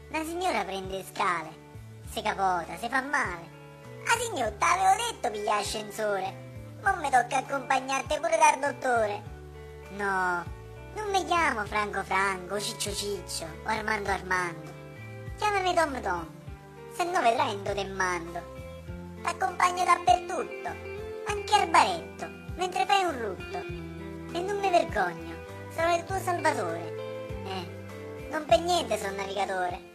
una signora prende scale, si capota, si fa male. Ah signor, t'avevo detto piglia l'ascensore. Mo mi tocca accompagnarti pure dal dottore. No, non mi chiamo Franco Franco, Ciccio Ciccio o Armando Armando. Chiamami Tom Tom, se no vedrai in te mando. T'accompagno dappertutto, anche al baretto, mentre fai un rutto. E non mi vergogno, sono il tuo salvatore. Non per niente sono navigatore.